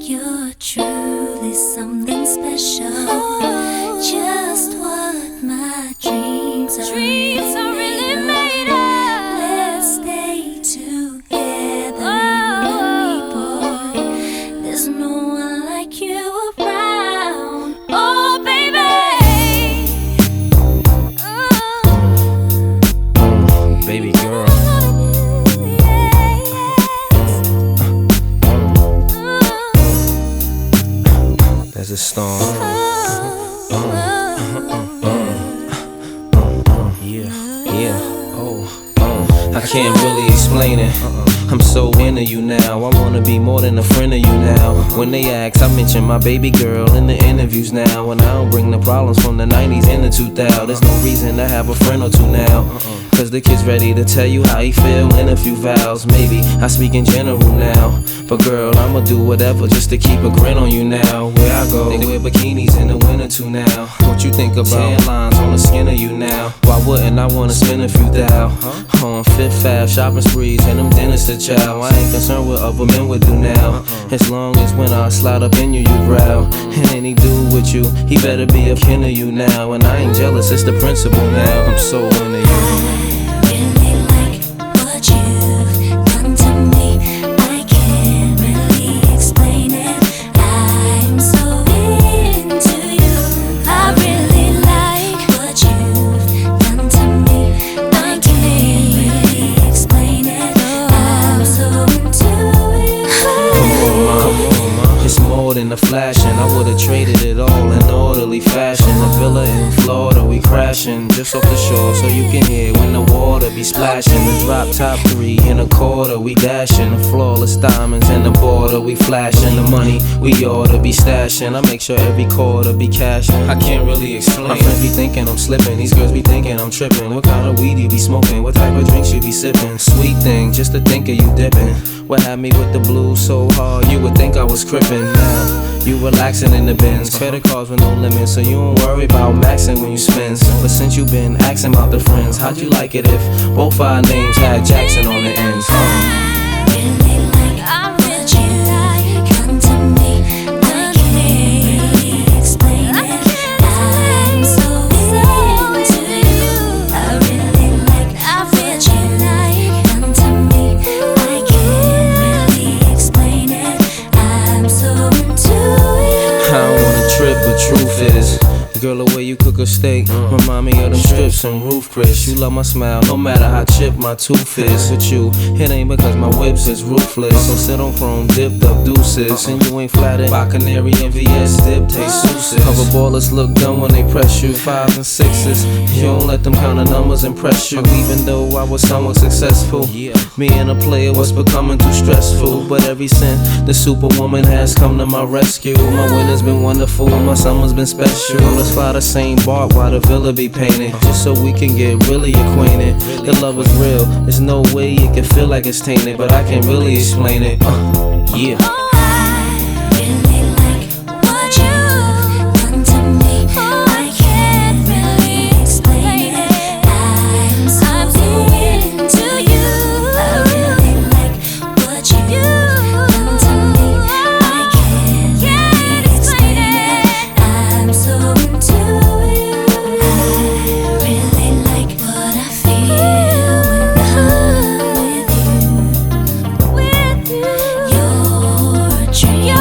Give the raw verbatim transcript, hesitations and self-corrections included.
You're truly something special. Just what my dreams are. Dreams are really made of. Let's stay together, you and me, boy. There's no one like you around. Oh, baby. Oh. Baby girl. There's a storm. Uh, uh, uh, yeah, yeah, oh, uh, I can't really explain it. I'm so into you now. I wanna be more than a friend of you now. When they ask, I mention my baby girl in the interviews now. And I don't bring the problems from the nineties and the two thousands. There's no reason to have a friend or two now. Cause the kid's ready to tell you how he feel in a few vows. Maybe I speak in general now, but girl, I'ma do whatever just to keep a grin on you now. Where I go, they wear bikinis in the winter too now. What you think about tan lines on the skin of you now? Why wouldn't I wanna spend a few thou on Fifth Ave shopping sprees and them dinners to chow? I ain't concerned what other men would do now, as long as when I slide up in you, you growl. And any dude with you, he better be a kin of you now. And I ain't jealous, it's the principle now. I'm so into you. In the flashing, I would've traded it all in orderly fashion. A villa in Florida, we crashing just off the shore, so you can hear when the water be splashing. The drop top three in a quarter, we dashing. The flawless diamonds in the border, we flashing. The money we oughta be stashing. I make sure every quarter be cashing. I can't really explain. My friends be thinking I'm slipping, these girls be thinking I'm tripping. What kind of weed you be smoking? What type of drinks you be sipping? Sweet thing, just to think of you dipping. What had me with the blues so hard, you would think I was crippin'. Now you relaxing in the bins, credit cards with no limits, so you don't worry about maxing when you spend. But since you been asking about the friends, how'd you like it if both our names had Jackson on the ends? Huh? But truth is, girl, the way you cook a steak remind me of them strips and roof Chris. You love my smile, no matter how chipped my tooth is. With you, it ain't because my whips is ruthless. So sit on chrome, dipped up deuces, and you ain't flattered by Canary and V S dip taste souses. Cover ballers look dumb when they press you. Fives and sixes, you don't let them kind of numbers impress you. Even though I was somewhat successful, being a player was becoming too stressful. But ever since the superwoman has come to my rescue, my winter's been wonderful, my summer's been special. Let's fly the same bark while the villa be painted, just so we can get really acquainted. The love is real, there's no way it can feel like it's tainted, but I can't really explain it. Uh, yeah. You're a dream.